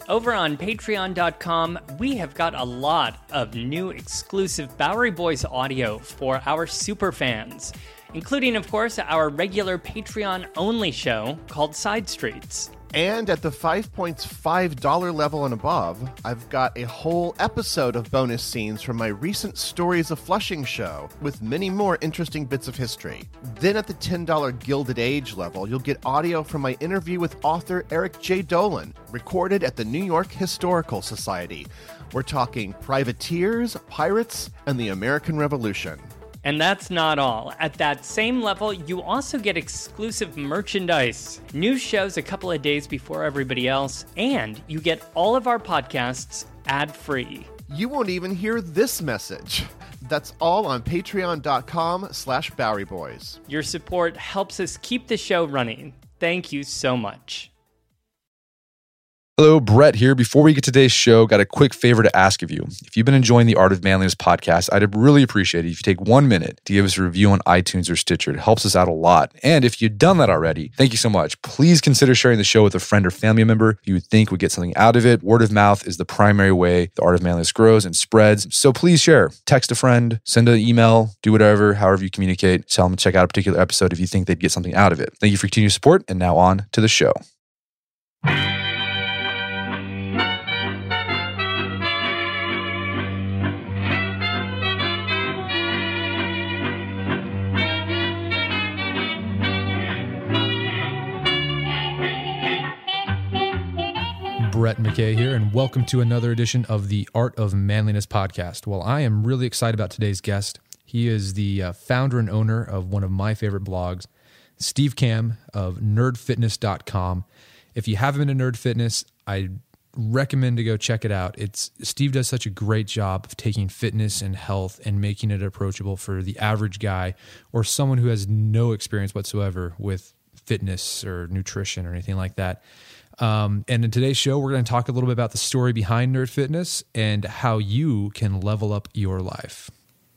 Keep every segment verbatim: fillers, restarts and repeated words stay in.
Over on patreon dot com, we have got a lot of new exclusive Bowery Boys audio for our superfans, including, of course, our regular Patreon-only show called Side Streets. And at the five point five dollars level and above, I've got a whole episode of bonus scenes from my recent Stories of Flushing show, with many more interesting bits of history. Then at the ten dollars Gilded Age level, you'll get audio from my interview with author Eric J. Dolan, recorded at the New York Historical Society. We're talking privateers, pirates, and the American Revolution. And that's not all. At that same level, you also get exclusive merchandise, new shows a couple of days before everybody else, and you get all of our podcasts ad-free. You won't even hear this message. That's all on patreon dot com slash Bowery Boys. Your support helps us keep the show running. Thank you so much. Hello, Brett here. Before we get to today's show, got a quick favor to ask of you. If you've been enjoying the Art of Manliness podcast, I'd really appreciate it if you take one minute to give us a review on iTunes or Stitcher. It helps us out a lot. And if you've done that already, thank you so much. Please consider sharing the show with a friend or family member you would think would get something out of it. Word of mouth is the primary way the Art of Manliness grows and spreads. So please share. Text a friend, send an email, do whatever, however you communicate. Tell them to check out a particular episode if you think they'd get something out of it. Thank you for your continued support. And now on to the show. Brett McKay here, and welcome to another edition of the Art of Manliness podcast. Well, I am really excited about today's guest. He is the uh, founder and owner of one of my favorite blogs, Steve Kamb of nerd fitness dot com. If you haven't been to Nerd Fitness, I recommend to go check it out. It's Steve does such a great job of taking fitness and health and making it approachable for the average guy or someone who has no experience whatsoever with fitness or nutrition or anything like that. Um, and in today's show, we're going to talk a little bit about the story behind Nerd Fitness and how you can level up your life.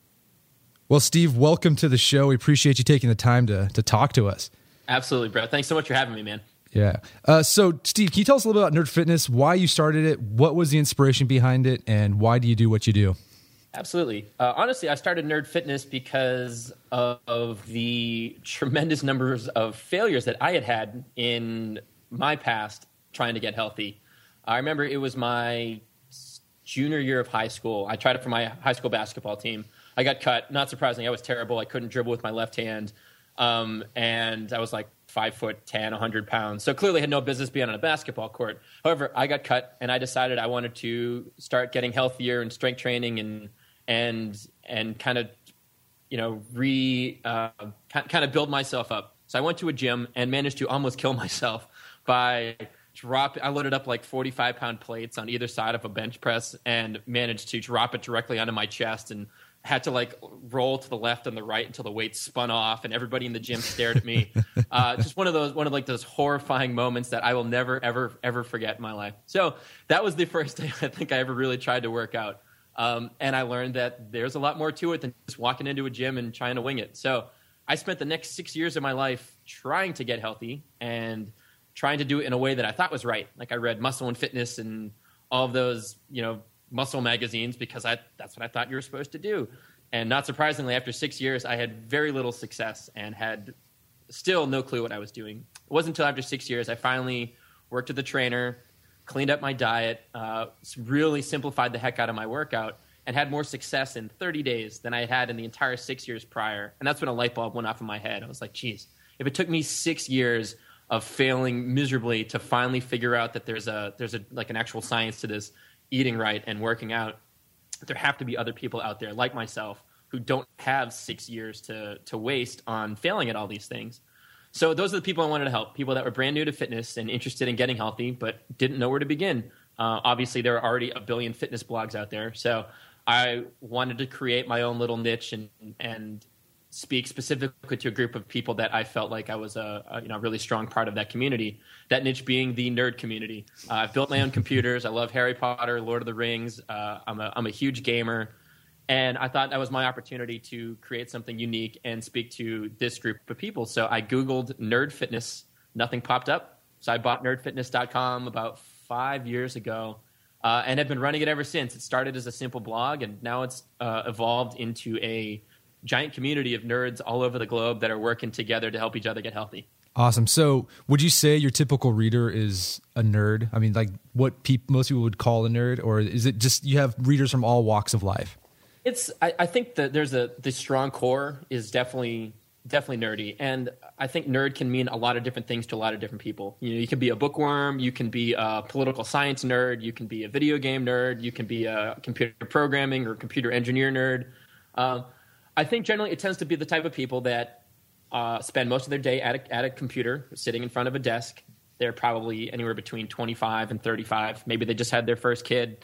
Well, Steve, welcome to the show. We appreciate you taking the time to to talk to us. Absolutely, Brett. Thanks so much for having me, man. Yeah. Uh, so, Steve, can you tell us a little bit about Nerd Fitness, why you started it, what was the inspiration behind it, and why do you do what you do? Absolutely. Uh, honestly, I started Nerd Fitness because of, of the tremendous numbers of failures that I had had in my past trying to get healthy. I remember it was my junior year of high school. I tried it for my high school basketball team. I got cut. Not surprisingly, I was terrible. I couldn't dribble with my left hand. Um, and I was like five foot ten, one hundred pounds. So clearly had no business being on a basketball court. However, I got cut and I decided I wanted to start getting healthier and strength training and, and, and kind of, you know, re, uh, kind of build myself up. So I went to a gym and managed to almost kill myself by drop. I loaded up like forty-five pound plates on either side of a bench press and managed to drop it directly onto my chest and had to like roll to the left and the right until the weight spun off and everybody in the gym stared at me. Uh, just one of those, one of like those horrifying moments that I will never, ever, ever forget in my life. So that was the first day I think I ever really tried to work out. Um, and I learned that there's a lot more to it than just walking into a gym and trying to wing it. So I spent the next six years of my life trying to get healthy and trying to do it in a way that I thought was right. Like I read Muscle and Fitness and all of those, you know, muscle magazines because I, that's what I thought you were supposed to do. And not surprisingly, after six years, I had very little success and had still no clue what I was doing. It wasn't until after six years I finally worked with a trainer, cleaned up my diet, uh, really simplified the heck out of my workout, and had more success in thirty days than I had in the entire six years prior. And that's when a light bulb went off in my head. I was like, geez, if it took me six years of failing miserably to finally figure out that there's a there's a like an actual science to this eating right and working out, there have to be other people out there like myself who don't have six years to to waste on failing at all these things. So those are the people I wanted to help, people that were brand new to fitness and interested in getting healthy but didn't know where to begin. Uh, obviously, there are already a billion fitness blogs out there, so I wanted to create my own little niche and and speak specifically to a group of people that I felt like I was a, a you know really strong part of that community. That niche being the nerd community. Uh, I've built my own computers. I love Harry Potter, Lord of the Rings. Uh, I'm a I'm a huge gamer, and I thought that was my opportunity to create something unique and speak to this group of people. So I Googled Nerd Fitness. Nothing popped up. So I bought nerd fitness dot com about five years ago, uh, and have been running it ever since. It started as a simple blog, and now it's uh, evolved into a giant community of nerds all over the globe that are working together to help each other get healthy. Awesome. So would you say your typical reader is a nerd? I mean, like what peop- most people would call a nerd, or is it just you have readers from all walks of life? It's. I, I think that there's a the strong core is definitely definitely nerdy, and I think nerd can mean a lot of different things to a lot of different people. You know, you can be a bookworm, you can be a political science nerd, you can be a video game nerd, you can be a computer programming or computer engineer nerd. Um, I think generally it tends to be the type of people that uh, spend most of their day at a, at a computer, sitting in front of a desk. They're probably anywhere between twenty-five and thirty-five. Maybe they just had their first kid,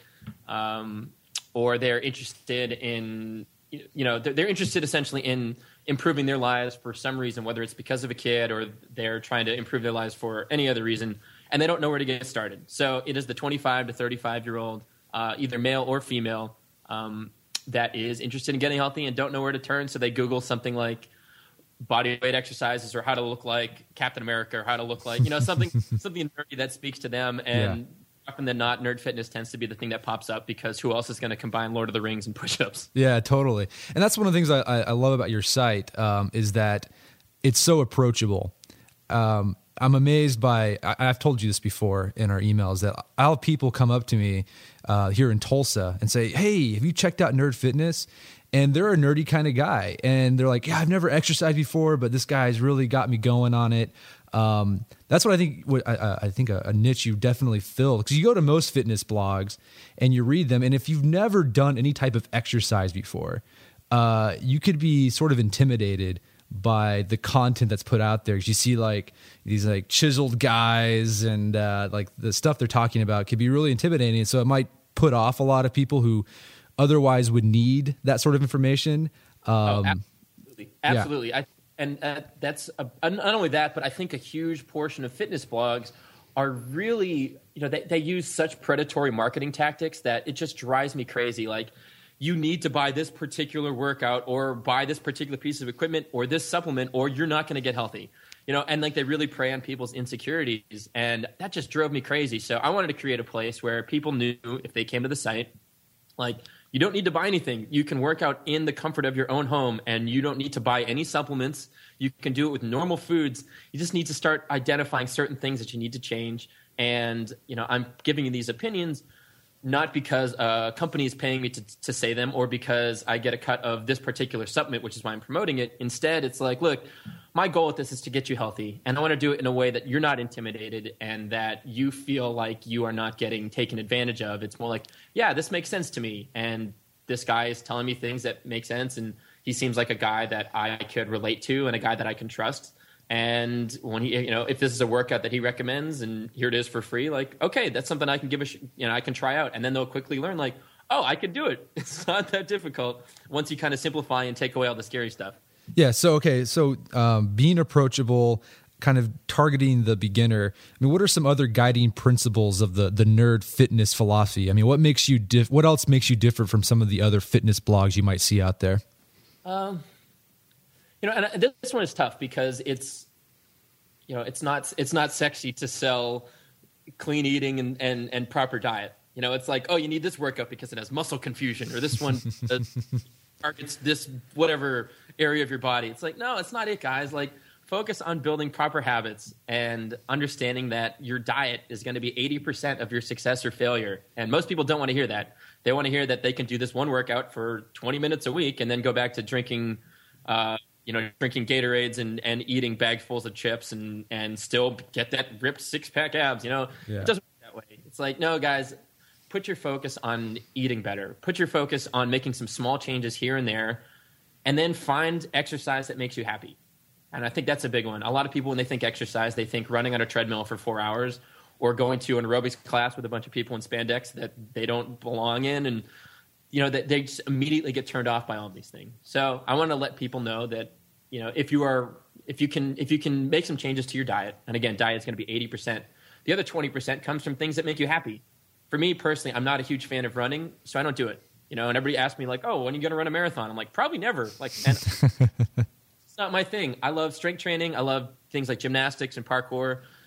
um, or they're interested in, you know, they're, they're interested essentially in improving their lives for some reason, whether it's because of a kid or they're trying to improve their lives for any other reason, and they don't know where to get started. So it is the twenty-five to thirty-five-year-old, uh, either male or female, um, that is interested in getting healthy and don't know where to turn, so they Google something like body weight exercises or how to look like Captain America or how to look like, you know, something something nerdy that speaks to them. And yeah. Often than not, nerd fitness tends to be the thing that pops up because who else is going to combine Lord of the Rings and push-ups? Yeah, totally. And that's one of the things I, I love about your site um, is that it's so approachable. Um, I'm amazed by, I, I've told you this before in our emails, that I'll have people come up to me uh, here in Tulsa and say, hey, have you checked out Nerd Fitness? And they're a nerdy kind of guy. And they're like, yeah, I've never exercised before, but this guy's really got me going on it. Um, that's what I think. What I, I think a, a niche you definitely fill, because you go to most fitness blogs and you read them, and if you've never done any type of exercise before, uh, you could be sort of intimidated by the content that's put out there. Because you see like these like chiseled guys, and uh, like the stuff they're talking about could be really intimidating. So it might put off a lot of people who otherwise would need that sort of information. Um, oh, absolutely, absolutely. Yeah. I, And uh, that's a, not only that, but I think a huge portion of fitness blogs are really, you know, they, they use such predatory marketing tactics that it just drives me crazy. Like, you need to buy this particular workout or buy this particular piece of equipment or this supplement or you're not going to get healthy. You know, and like they really prey on people's insecurities. And that just drove me crazy. So I wanted to create a place where people knew if they came to the site, like, you don't need to buy anything. You can work out in the comfort of your own home, and you don't need to buy any supplements. You can do it with normal foods. You just need to start identifying certain things that you need to change. And, you know, I'm giving you these opinions not because a company is paying me to, to say them or because I get a cut of this particular supplement, which is why I'm promoting it. Instead, it's like, look, my goal with this is to get you healthy, and I want to do it in a way that you're not intimidated and that you feel like you are not getting taken advantage of. It's more like, yeah, this makes sense to me, and this guy is telling me things that make sense, and he seems like a guy that I could relate to and a guy that I can trust. And when he, you know, if this is a workout that he recommends and here it is for free, like, okay, that's something I can give a, sh- you know, I can try out. And then they'll quickly learn, like, oh, I can do it. It's not that difficult once you kind of simplify and take away all the scary stuff. Yeah. So, okay. So, um, being approachable, kind of targeting the beginner. I mean, what are some other guiding principles of the, the nerd fitness philosophy? I mean, what makes you diff- what else makes you different from some of the other fitness blogs you might see out there? Um, you know, and this one is tough because it's, you know, it's not, it's not sexy to sell clean eating and, and, and proper diet. You know, it's like, oh, you need this workout because it has muscle confusion, or this one uh, targets this whatever area of your body. It's like, no, it's not it, guys. Like, focus on building proper habits and understanding that your diet is going to be eighty percent of your success or failure. And most people don't want to hear that. They want to hear that they can do this one workout for twenty minutes a week and then go back to drinking, uh, you know, drinking Gatorades and, and eating bagfuls of chips and, and still get that ripped six pack abs. You know, yeah. It doesn't work that way. It's like, no, guys, put your focus on eating better. Put your focus on making some small changes here and there, and then find exercise that makes you happy. And I think that's a big one. A lot of people, when they think exercise, they think running on a treadmill for four hours or going to an aerobics class with a bunch of people in spandex that they don't belong in. And, you know, that they just immediately get turned off by all these things. So I want to let people know that, you know, if you are, if you can, if you can make some changes to your diet, and again, diet is going to be eighty percent. The other twenty percent comes from things that make you happy. For me personally, I'm not a huge fan of running, so I don't do it. You know, and everybody asks me like, oh, when are you going to run a marathon? I'm like, probably never. Like, and it's not my thing. I love strength training. I love things like gymnastics and parkour.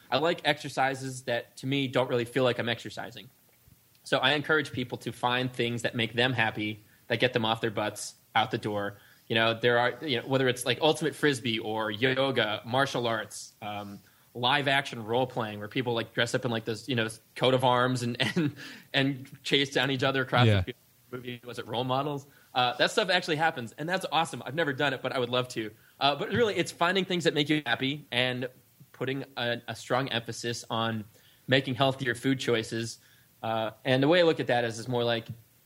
I like exercises that, to me, don't really feel like I'm exercising. So I encourage people to find things that make them happy, that get them off their butts, out the door. You know, there are, you know, whether it's like ultimate frisbee or yoga, martial arts, um, live action role playing, where people like dress up in like this, you know, coat of arms and and and chase down each other across Yeah. the movie. Was it Role Models? Uh, that stuff actually happens, and that's awesome. I've never done it, but I would love to. Uh, but really, it's finding things that make you happy and putting a, a strong emphasis on making healthier food choices. Uh, and the way I look at that is, is more like,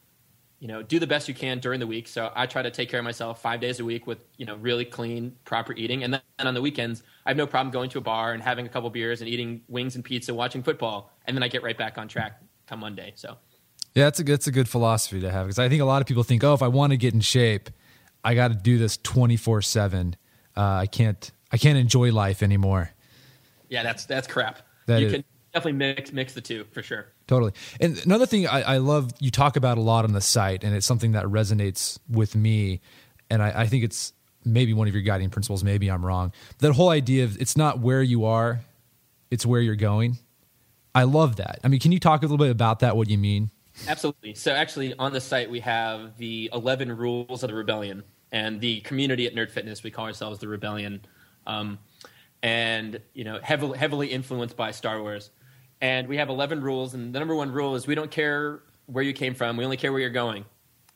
you know, do the best you can during the week. So I try to take care of myself five days a week with, you know, really clean, proper eating. And then on the weekends, I have no problem going to a bar and having a couple beers and eating wings and pizza, watching football. And then I get right back on track come Monday. So, Yeah, that's a good, that's a good philosophy to have, because I think a lot of people think, oh, if I want to get in shape, I got to do this twenty-four seven. Uh, I can't I can't enjoy life anymore. yeah, that's that's crap. That you is- can definitely mix mix the two for sure. Totally. And another thing I, I love, you talk about a lot on the site, and it's something that resonates with me, and I, I think it's maybe one of your guiding principles, maybe I'm wrong. That whole idea of it's not where you are, it's where you're going. I love that. I mean, can you talk a little bit about that, what you mean? Absolutely. So actually on the site, we have the eleven rules of the rebellion, and the community at Nerd Fitness, we call ourselves the Rebellion. Um, and, you know, heavily, heavily influenced by Star Wars. And we have eleven rules, and the number one rule is we don't care where you came from. We only care where you're going.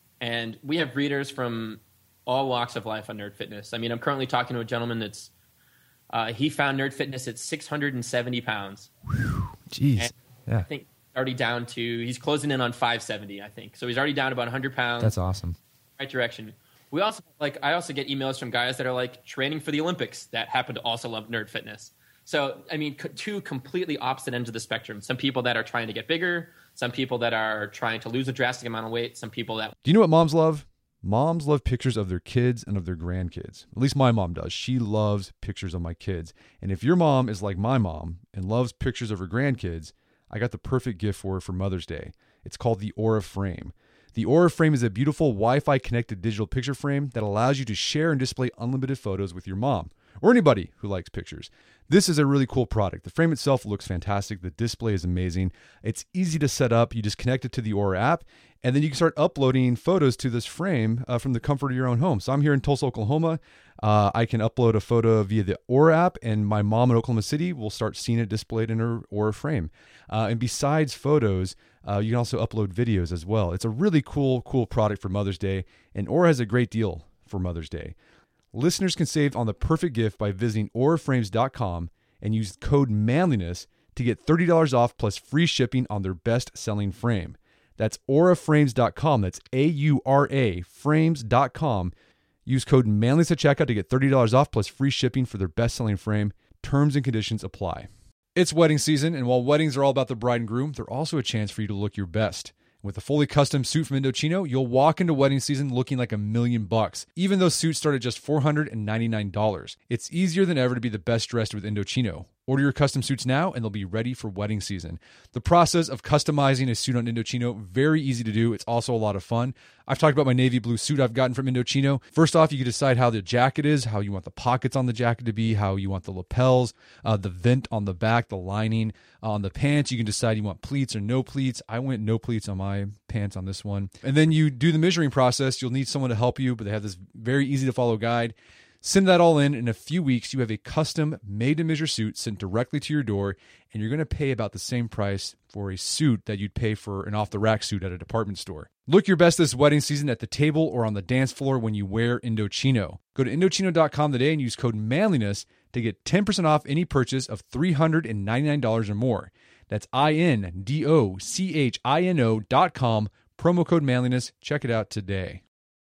And we have readers from all walks of life on Nerd Fitness. I mean, I'm currently talking to a gentleman that's, uh, he found Nerd Fitness at six hundred seventy pounds. Jeez. And Yeah. I think already down to, he's closing in on five seventy, I think. So he's already down about one hundred pounds. That's awesome. Right direction. We also, like, I also get emails from guys that are like training for the Olympics that happen to also love Nerd Fitness. So, I mean, c- two completely opposite ends of the spectrum. Some people that are trying to get bigger, some people that are trying to lose a drastic amount of weight, some people that, Do you know what moms love? Moms love pictures of their kids and of their grandkids. At least my mom does. She loves pictures of my kids. And if your mom is like my mom and loves pictures of her grandkids, I got the perfect gift for her for Mother's Day. It's called the Aura Frame. The Aura Frame is a beautiful Wi-Fi connected digital picture frame that allows you to share and display unlimited photos with your mom or anybody who likes pictures. This is a really cool product. The frame itself looks fantastic. The display is amazing. It's easy to set up. You just connect it to the Aura app, and then you can start uploading photos to this frame uh, from the comfort of your own home. So I'm here in Tulsa, Oklahoma. Uh, I can upload a photo via the Aura app, and my mom in Oklahoma City will start seeing it displayed in her Aura frame. Uh, and besides photos, uh, you can also upload videos as well. It's a really cool, cool product for Mother's Day, and Aura has a great deal for Mother's Day. Listeners can save on the perfect gift by visiting aura frames dot com and use code manliness to get thirty dollars off plus free shipping on their best-selling frame. That's aura frames dot com. That's A U R A frames dot com. Use code manliness at checkout to get thirty dollars off plus free shipping for their best-selling frame. Terms and conditions apply. It's wedding season, and while weddings are all about the bride and groom, they're also a chance for you to look your best. With a fully custom suit from Indochino, you'll walk into wedding season looking like a million bucks, even though suits start at just four hundred ninety-nine dollars. It's easier than ever to be the best dressed with Indochino. Order your custom suits now, and they'll be ready for wedding season. The process of customizing a suit on Indochino, very easy to do. It's also a lot of fun. I've talked about my navy blue suit I've gotten from Indochino. First off, you can decide how the jacket is, how you want the pockets on the jacket to be, how you want the lapels, uh, the vent on the back, the lining. Uh, on the pants, you can decide you want pleats or no pleats. I went no pleats on my pants on this one. And then you do the measuring process. You'll need someone to help you, but they have this very easy to follow guide. Send that all in. In a few weeks, you have a custom made-to-measure suit sent directly to your door, and you're going to pay about the same price for a suit that you'd pay for an off-the-rack suit at a department store. Look your best this wedding season at the table or on the dance floor when you wear Indochino. Go to Indochino dot com today and use code manliness to get ten percent off any purchase of three hundred ninety-nine dollars or more. That's I N D O C H I N O dot com, promo code manliness. Check it out today.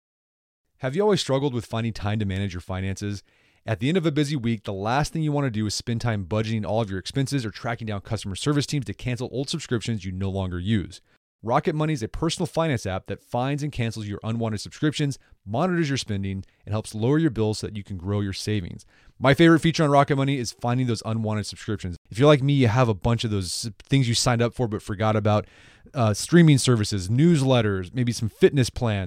Have you always struggled with finding time to manage your finances? At the end of a busy week, the last thing you want to do is spend time budgeting all of your expenses or tracking down customer service teams to cancel old subscriptions you no longer use. Rocket Money is a personal finance app that finds and cancels your unwanted subscriptions, monitors your spending, and helps lower your bills so that you can grow your savings. My favorite feature on Rocket Money is finding those unwanted subscriptions. If you're like me, you have a bunch of those things you signed up for but forgot about, uh, streaming services, newsletters, maybe some fitness plans.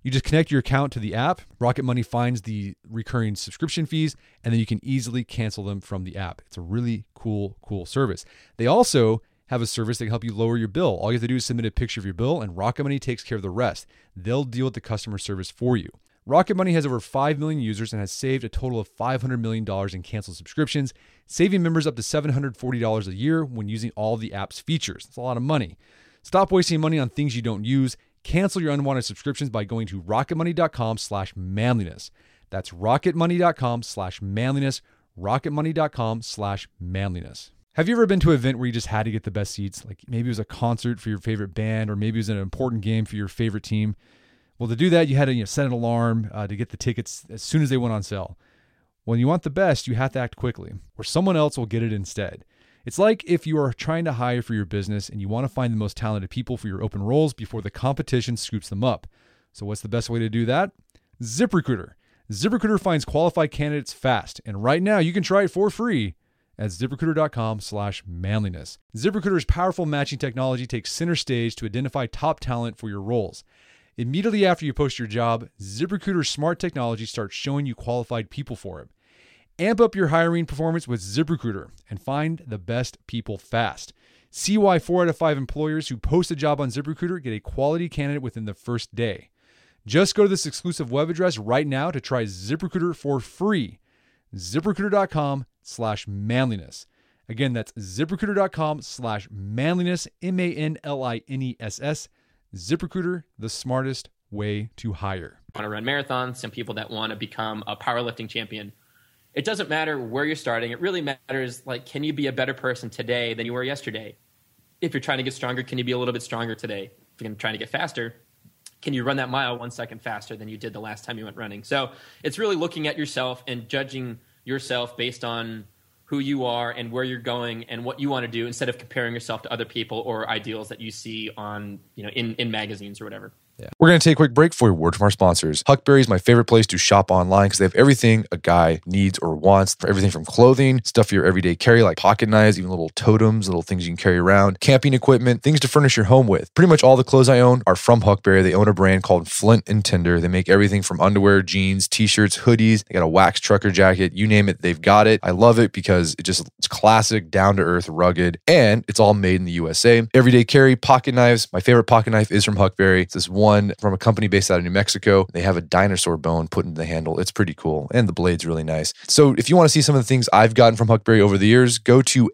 You just connect your account to the app. Rocket Money finds the recurring subscription fees, and then you can easily cancel them from the app. It's a really cool, cool service. They also have a service that can help you lower your bill. All you have to do is submit a picture of your bill, and Rocket Money takes care of the rest. They'll deal with the customer service for you. Rocket Money has over five million users and has saved a total of five hundred million dollars in canceled subscriptions, saving members up to seven hundred forty dollars a year when using all of the app's features. That's a lot of money. Stop wasting money on things you don't use. Cancel your unwanted subscriptions by going to rocketmoney.com slash manliness. That's rocketmoney.com slash manliness, rocketmoney.com slash manliness. Have you ever been to an event where you just had to get the best seats? Like maybe it was a concert for your favorite band, or maybe it was an important game for your favorite team. Well, to do that, you had to you know, set an alarm uh, to get the tickets as soon as they went on sale. When you want the best, you have to act quickly, or someone else will get it instead. It's like if you are trying to hire for your business and you want to find the most talented people for your open roles before the competition scoops them up. So what's the best way to do that? ZipRecruiter. ZipRecruiter finds qualified candidates fast, and right now you can try it for free at ZipRecruiter.com slash manliness. ZipRecruiter's powerful matching technology takes center stage to identify top talent for your roles. Immediately after you post your job, ZipRecruiter's smart technology starts showing you qualified people for it. Amp up your hiring performance with ZipRecruiter and find the best people fast. See why four out of five employers who post a job on ZipRecruiter get a quality candidate within the first day. Just go to this exclusive web address right now to try ZipRecruiter for free. ZipRecruiter.com slash manliness. Again, that's ZipRecruiter.com slash manliness, M A N L I N E S S. ZipRecruiter, the smartest way to hire. Want to run marathons, some people that want to become a powerlifting champion. It doesn't matter where you're starting. It really matters, like, can you be a better person today than you were yesterday? If you're trying to get stronger, can you be a little bit stronger today? If you're trying to get faster, can you run that mile one second faster than you did the last time you went running? So it's really looking at yourself and judging yourself based on who you are and where you're going and what you want to do, instead of comparing yourself to other people or ideals that you see on, you know, in, in magazines or whatever. Yeah. We're going to take a quick break for a word from our sponsors. Huckberry is my favorite place to shop online because they have everything a guy needs or wants. Everything from clothing, stuff for your everyday carry like pocket knives, even little totems, little things you can carry around, camping equipment, things to furnish your home with. Pretty much all the clothes I own are from Huckberry. They own a brand called Flint and Tinder. They make everything from underwear, jeans, t-shirts, hoodies. They got a wax trucker jacket. You name it, they've got it. I love it because it just it's classic, down-to-earth, rugged, and it's all made in the U S A. Everyday carry, pocket knives. My favorite pocket knife is from Huckberry. It's this one from a company based out of New Mexico. They have a dinosaur bone put into the handle. It's pretty cool. And the blade's really nice. So if you want to see some of the things I've gotten from Huckberry over the years, go to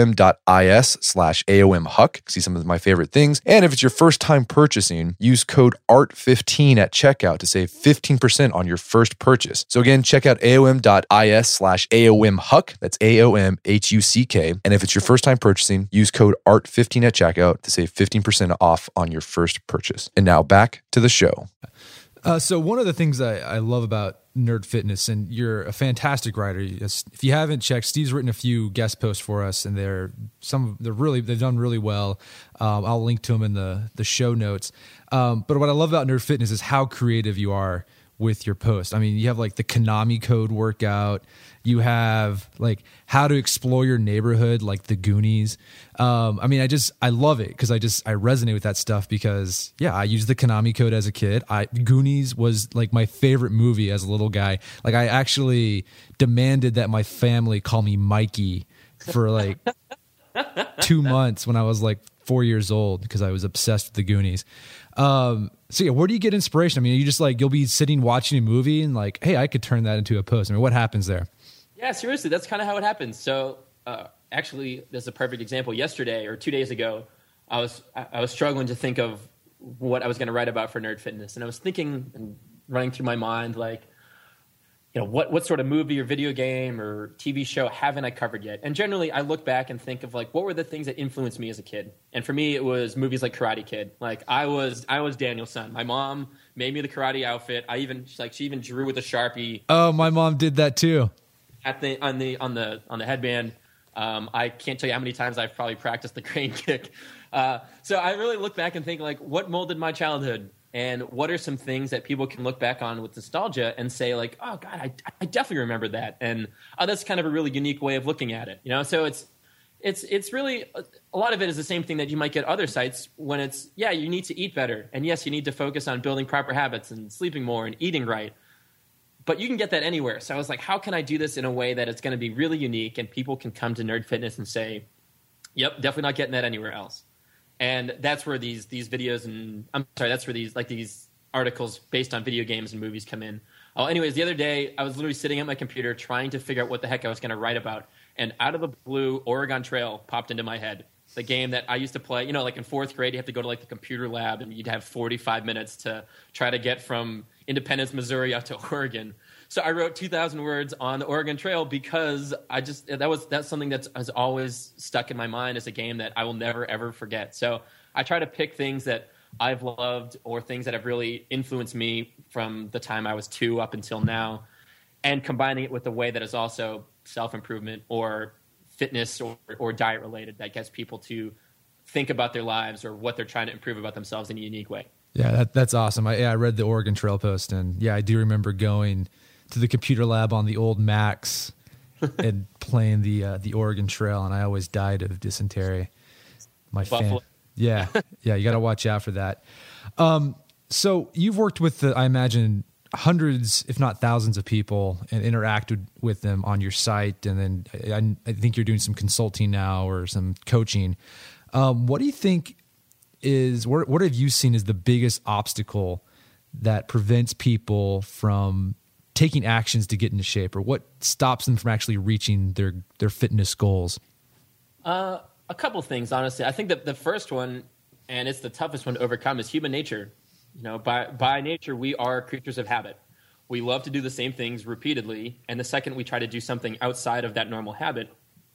aom.is slash aomhuck. See some of my favorite things. And if it's your first time purchasing, use code A R T fifteen at checkout to save fifteen percent on your first purchase. So again, check out aom.is slash aomhuck. That's A O M H U C K. And if it's your first time purchasing, use code A R T fifteen at checkout to save fifteen percent off on your first purchase. And now back to the show. Uh, so one of the things I, I love about Nerd Fitness, and you're a fantastic writer. If you haven't checked, Steve's written a few guest posts for us, and they're some they're really they've done really well. Um, I'll link to them in the the show notes. Um, but what I love about Nerd Fitness is how creative you are with your post. I mean, you have like the Konami Code workout. You have like how to explore your neighborhood, like the Goonies. Um, I mean, I just, I love it because I just, I resonate with that stuff because yeah, I used the Konami Code as a kid. I Goonies was like my favorite movie as a little guy. Like I actually demanded that my family call me Mikey for like two months when I was like four years old because I was obsessed with the Goonies. Um, so yeah, where do you get inspiration? I mean, you just like, you'll be sitting watching a movie and like, hey, I could turn that into a post. I mean, what happens there? Yeah, seriously, that's kind of how it happens. So uh, actually, there's a perfect example. Yesterday or two days ago, I was I was struggling to think of what I was going to write about for Nerd Fitness. And I was thinking and running through my mind, like, you know, what, what sort of movie or video game or T V show haven't I covered yet? And generally, I look back and think of, like, what were the things that influenced me as a kid? And for me, it was movies like Karate Kid. Like, I was I was Daniel's son. My mom made me the karate outfit. I even, like, she even drew with a Sharpie. Oh, my mom did that too. At the on the on the on the headband. Um, I can't tell you how many times I've probably practiced the crane kick. Uh, so I really look back and think, like, what molded my childhood, and what are some things that people can look back on with nostalgia and say, like, oh God, I, I definitely remember that, and oh, that's kind of a really unique way of looking at it, you know. So it's It's it's really a lot of it is the same thing that you might get other sites when it's yeah you need to eat better, and yes you need to focus on building proper habits and sleeping more and eating right, but you can get that anywhere. So I was like, how can I do this in a way that it's going to be really unique and people can come to Nerd Fitness and say, yep, definitely not getting that anywhere else. And that's where these these videos and I'm sorry that's where these like these articles based on video games and movies come in. Oh, anyways, the other day I was literally sitting at my computer trying to figure out what the heck I was going to write about. And out of the blue, Oregon Trail popped into my head. The game that I used to play, you know, like in fourth grade, you have to go to like the computer lab and you'd have forty-five minutes to try to get from Independence, Missouri out to Oregon. So I wrote two thousand words on the Oregon Trail because I just, that was, that's something that has always stuck in my mind as a game that I will never, ever forget. So I try to pick things that I've loved or things that have really influenced me from the time I was two up until now, and combining it with the way that is also self-improvement or fitness or, or diet related that gets people to think about their lives or what they're trying to improve about themselves in a unique way. Yeah, that, that's awesome. I, yeah, I read the Oregon Trail post, and yeah, I do remember going to the computer lab on the old Macs and playing the uh, the Oregon Trail, and I always died of dysentery. My fan, yeah, yeah, you got to watch out for that. Um, so you've worked with, the, I imagine, hundreds, if not thousands of people and interacted with them on your site. And then I, I think you're doing some consulting now or some coaching. Um, what do you think is, what, what have you seen as the biggest obstacle that prevents people from taking actions to get into shape, or what stops them from actually reaching their, their fitness goals? Uh, a couple things, honestly. I think that the first one, and it's the toughest one to overcome, is human nature. You know, by by nature, we are creatures of habit. We love to do the same things repeatedly, and the second we try to do something outside of that normal habit,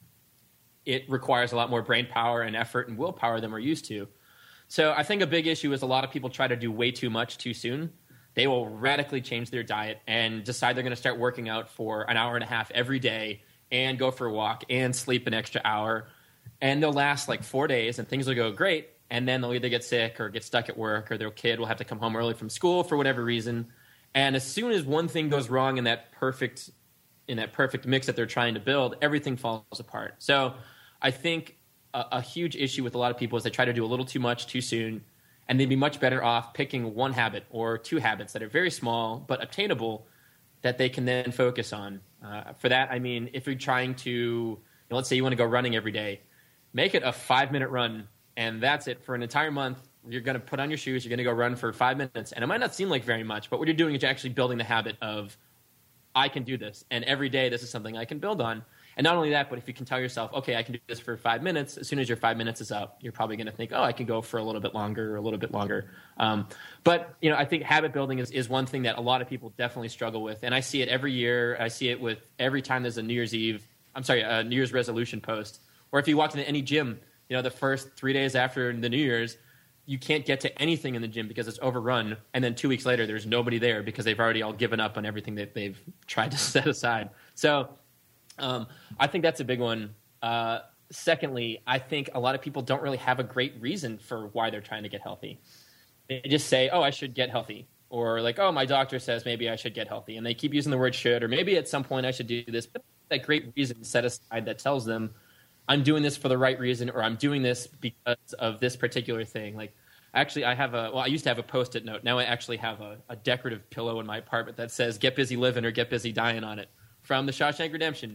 it requires a lot more brain power and effort and willpower than we're used to. So I think a big issue is a lot of people try to do way too much too soon. They will radically change their diet and decide they're going to start working out for an hour and a half every day and go for a walk and sleep an extra hour. And they'll last like four days and things will go great. And then they'll either get sick or get stuck at work, or their kid will have to come home early from school for whatever reason. And as soon as one thing goes wrong in that perfect in that perfect mix that they're trying to build, everything falls apart. So I think a, a huge issue with a lot of people is they try to do a little too much too soon, and they'd be much better off picking one habit or two habits that are very small but obtainable that they can then focus on. Uh, for that, I mean, if you're trying to, you know, let's say you want to go running every day, make it a five-minute run. And that's it for an entire month. You're going to put on your shoes. You're going to go run for five minutes. And it might not seem like very much, but what you're doing is you're actually building the habit of, I can do this. And every day, this is something I can build on. And not only that, but if you can tell yourself, okay, I can do this for five minutes, as soon as your five minutes is up, you're probably going to think, oh, I can go for a little bit longer or a little bit longer. Um, but, you know, I think habit building is, is one thing that a lot of people definitely struggle with. And I see it every year. I see it with every time there's a New Year's Eve, I'm sorry, a New Year's resolution post. Or if you walk into any gym, you know, the first three days after the New Year's, you can't get to anything in the gym because it's overrun. And then two weeks later, there's nobody there because they've already all given up on everything that they've tried to set aside. So um, I think that's a big one. Uh, secondly, I think a lot of people don't really have a great reason for why they're trying to get healthy. They just say, oh, I should get healthy. Or like, oh, my doctor says maybe I should get healthy. And they keep using the word should, or maybe at some point I should do this. But that great reason set aside that tells them, I'm doing this for the right reason, or I'm doing this because of this particular thing. Like, actually, I have a, well, I used to have a Post-it note. Now I actually have a, a decorative pillow in my apartment that says, get busy living or get busy dying on it, from the Shawshank Redemption.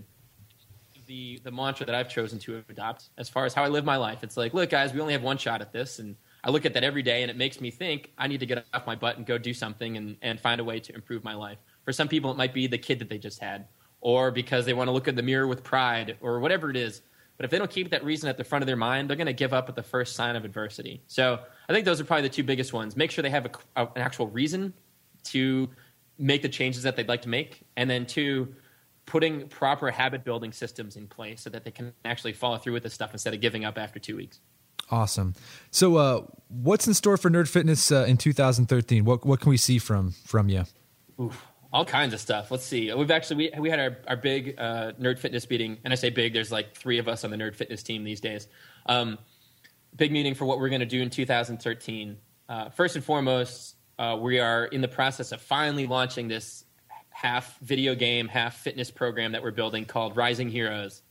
The, the mantra that I've chosen to adopt as far as how I live my life. It's like, look, guys, we only have one shot at this. And I look at that every day, and it makes me think I need to get off my butt and go do something and, and find a way to improve my life. For some people, it might be the kid that they just had, or because they want to look in the mirror with pride, or whatever it is. But if they don't keep that reason at the front of their mind, they're going to give up at the first sign of adversity. So I think those are probably the two biggest ones. Make sure they have a, a, an actual reason to make the changes that they'd like to make. And then two, putting proper habit building systems in place so that they can actually follow through with this stuff instead of giving up after two weeks. Awesome. So uh, what's in store for Nerd Fitness uh, in two thousand thirteen? What what can we see from from you? Oof. All kinds of stuff. Let's see. We've actually, we, we had our, our big uh, Nerd Fitness meeting. And I say big, there's like three of us on the Nerd Fitness team these days. Um, big meeting for what we're going to do in two thousand thirteen. Uh, first and foremost, uh, we are in the process of finally launching this half video game, half fitness program that we're building called Rising Heroes.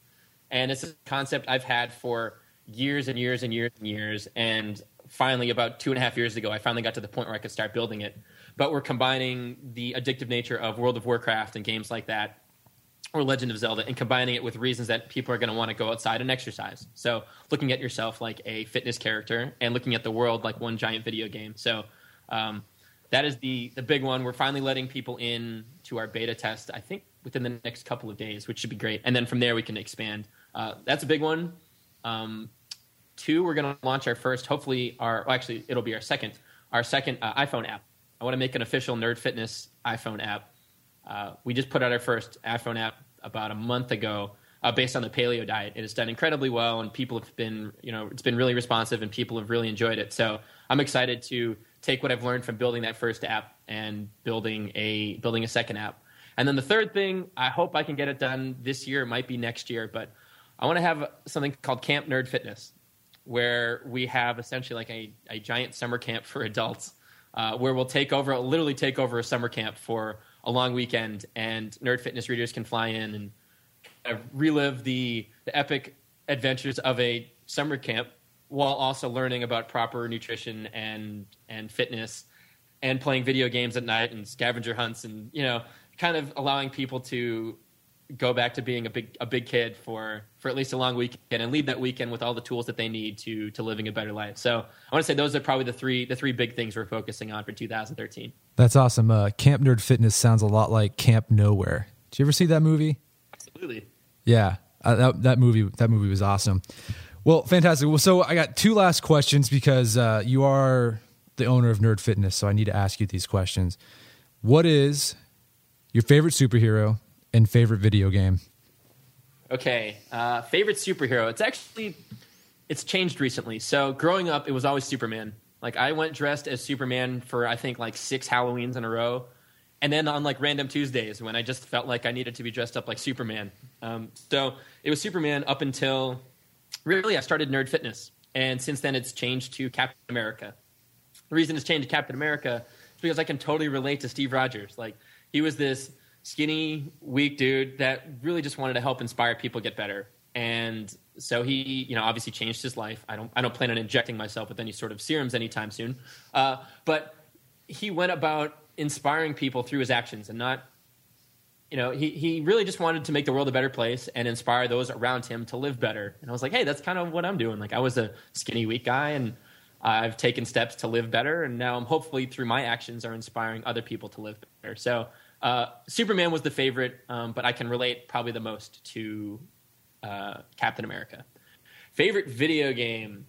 And it's a concept I've had for years and years and years and years. And finally, about two and a half years ago, I finally got to the point where I could start building it. But we're combining the addictive nature of World of Warcraft and games like that, or Legend of Zelda, and combining it with reasons that people are going to want to go outside and exercise. So looking at yourself like a fitness character and looking at the world like one giant video game. So um, that is the the big one. We're finally letting people in to our beta test, I think, within the next couple of days, which should be great. And then from there, we can expand. Uh, that's a big one. Um, two, we're going to launch our first, hopefully, our well, actually, it'll be our second, our second uh, iPhone app. I want to make an official Nerd Fitness iPhone app. Uh, we just put out our first iPhone app about a month ago, uh, based on the paleo diet. It has done incredibly well, and people have been, you know, it's been really responsive, and people have really enjoyed it. So I'm excited to take what I've learned from building that first app and building a building a second app. And then the third thing, I hope I can get it done this year. It might be next year, but I want to have something called Camp Nerd Fitness, where we have essentially like a, a giant summer camp for adults, uh, where we'll take over, literally take over a summer camp for a long weekend, and Nerd Fitness readers can fly in and kind of relive the, the epic adventures of a summer camp while also learning about proper nutrition and and fitness, and playing video games at night and scavenger hunts, and, you know, kind of allowing people to go back to being a big a big kid for, for at least a long weekend, and leave that weekend with all the tools that they need to to living a better life. So I want to say those are probably the three the three big things we're focusing on for two thousand thirteen. That's awesome. Uh, Camp Nerd Fitness sounds a lot like Camp Nowhere. Did you ever see that movie? Absolutely. Yeah, uh, that, that movie that movie was awesome. Well, fantastic. Well, so I got two last questions, because uh, you are the owner of Nerd Fitness, so I need to ask you these questions. What is your favorite superhero and favorite video game? Okay, uh, favorite superhero. It's actually, it's changed recently. So growing up, it was always Superman. Like, I went dressed as Superman for, I think, like six Halloweens in a row. And then on like random Tuesdays when I just felt like I needed to be dressed up like Superman. Um, so it was Superman up until, really, I started Nerd Fitness. And since then, it's changed to Captain America. The reason it's changed to Captain America is because I can totally relate to Steve Rogers. Like, he was this skinny, weak dude that really just wanted to help inspire people get better. And so he, you know, obviously changed his life. I don't, I don't plan on injecting myself with any sort of serums anytime soon. Uh, but he went about inspiring people through his actions, and not, you know, he, he really just wanted to make the world a better place and inspire those around him to live better. And I was like, hey, that's kind of what I'm doing. Like, I was a skinny, weak guy, and I've taken steps to live better. And now I'm hopefully through my actions are inspiring other people to live better. So uh, Superman was the favorite, um, but I can relate probably the most to uh, Captain America. Favorite video game?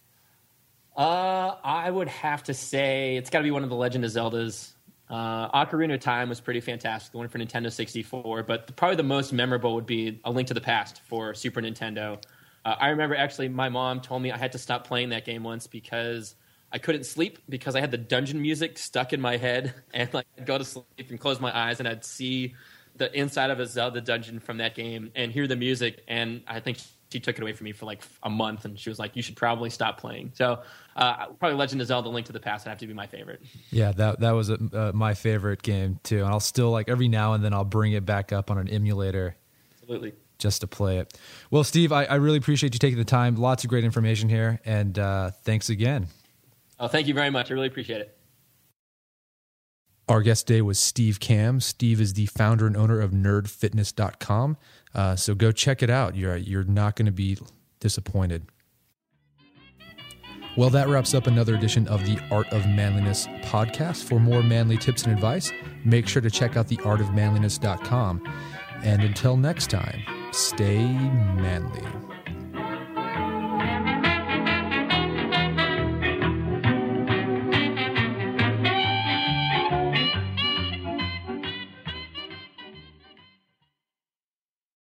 Uh, I would have to say it's got to be one of the Legend of Zeldas. Uh, Ocarina of Time was pretty fantastic, the one for Nintendo sixty-four, but the, probably the most memorable would be A Link to the Past for Super Nintendo. Uh, I remember actually my mom told me I had to stop playing that game once because I couldn't sleep because I had the dungeon music stuck in my head, and like I'd go to sleep and close my eyes and I'd see the inside of a Zelda dungeon from that game and hear the music, and I think she took it away from me for like a month, and she was like, you should probably stop playing. So uh, probably Legend of Zelda: Link to the Past would have to be my favorite. Yeah, that that was a, uh, my favorite game too. And I'll still, like, every now and then I'll bring it back up on an emulator. Absolutely. Just to play it. Well, Steve, I, I really appreciate you taking the time. Lots of great information here, and uh, thanks again. Oh, thank you very much. I really appreciate it. Our guest today was Steve Kamb. Steve is the founder and owner of nerd fitness dot com. Uh, so go check it out. You're, you're not going to be disappointed. Well, that wraps up another edition of the Art of Manliness podcast. For more manly tips and advice, make sure to check out the art of manliness dot com. And until next time, stay manly.